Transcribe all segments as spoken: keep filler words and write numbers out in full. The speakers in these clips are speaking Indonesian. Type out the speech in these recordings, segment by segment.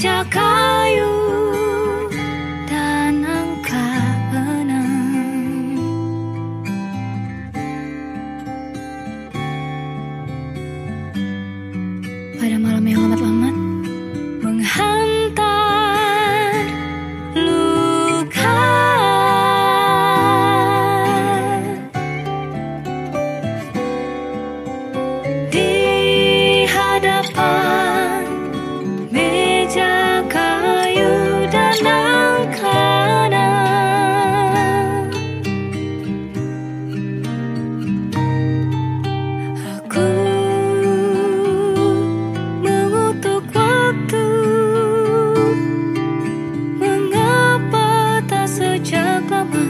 meja kayu dan angka enam. Pada malam yang lambat-lambat menghantar luka di hadapan meja kayu dan angka enam. Aku mengutuk waktu, mengapa tak sejak lama.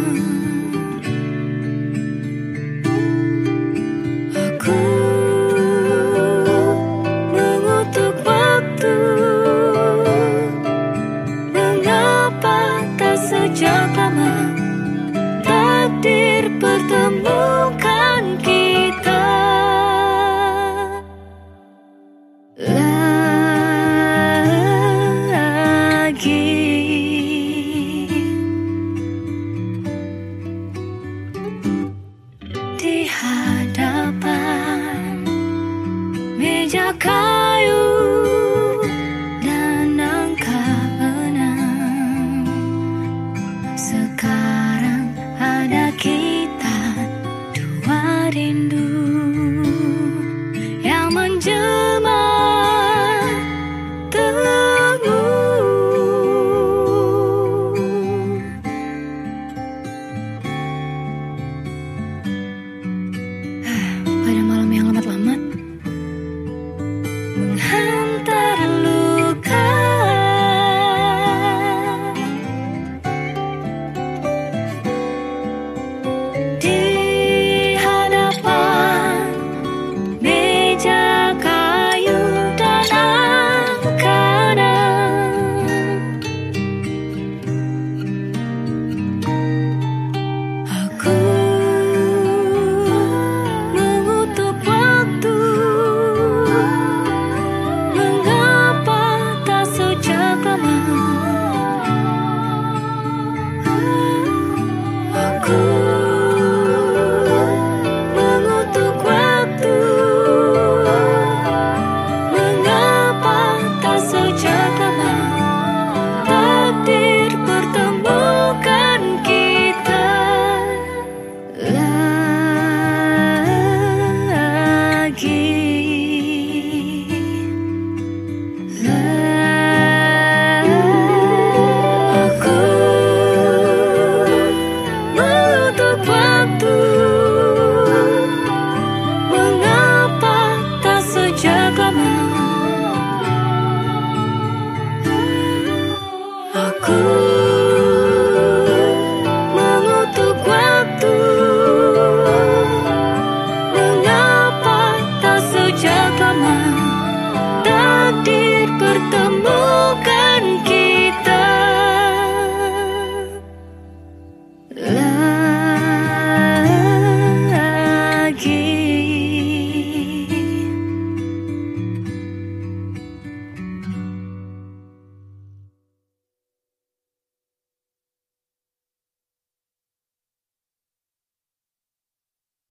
Aku mengutuk waktu, mengapa tak sejak lama. Takdir pertemukan kita lagi. Di hadapan meja kayu dan angka enam. Sekarang ada kita dua rindu yang menjelma temu. Pada malam yang lambat-lambat menghantar luka di hadapan meja kayu dan angka enam. Aku mengutuk waktu, mengapa tak sejak lama. Aku mengutuk waktu, mengapa tak sejak lama. Takdir pertemukan kita lagi. Aku mengutuk waktu, mengapa tak sejak lama. Aku